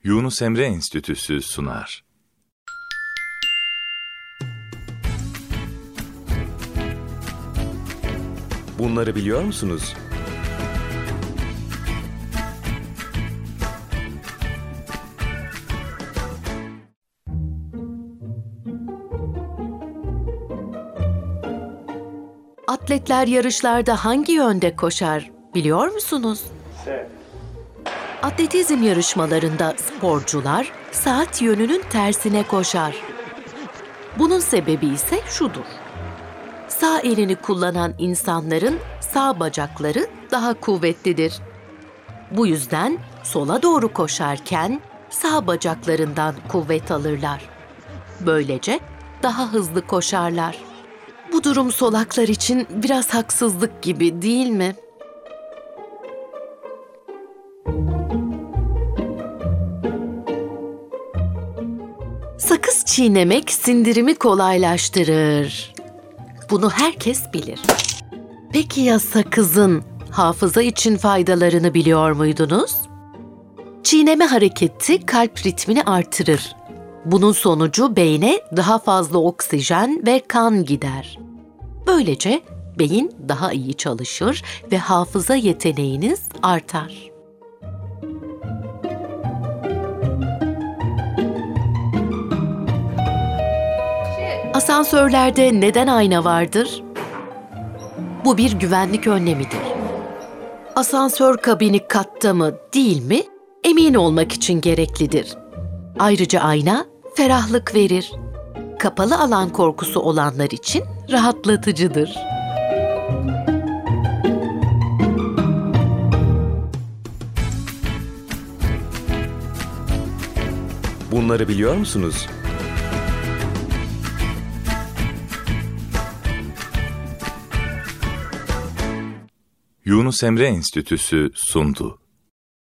Yunus Emre Enstitüsü sunar. Bunları biliyor musunuz? Atletler yarışlarda hangi yönde koşar biliyor musunuz? Atletizm yarışmalarında sporcular saat yönünün tersine koşar. Bunun sebebi ise şudur. Sağ elini kullanan insanların sağ bacakları daha kuvvetlidir. Bu yüzden sola doğru koşarken sağ bacaklarından kuvvet alırlar. Böylece daha hızlı koşarlar. Bu durum solaklar için biraz haksızlık gibi, değil mi? Sakız çiğnemek sindirimi kolaylaştırır. Bunu herkes bilir. Peki ya sakızın hafıza için faydalarını biliyor muydunuz? Çiğneme hareketi kalp ritmini artırır. Bunun sonucu beyne daha fazla oksijen ve kan gider. Böylece beyin daha iyi çalışır ve hafıza yeteneğiniz artar. Asansörlerde neden ayna vardır? Bu bir güvenlik önlemidir. Asansör kabini katta mı, değil mi? Emin olmak için gereklidir. Ayrıca ayna ferahlık verir. Kapalı alan korkusu olanlar için rahatlatıcıdır. Bunları biliyor musunuz? Yunus Emre Enstitüsü sundu.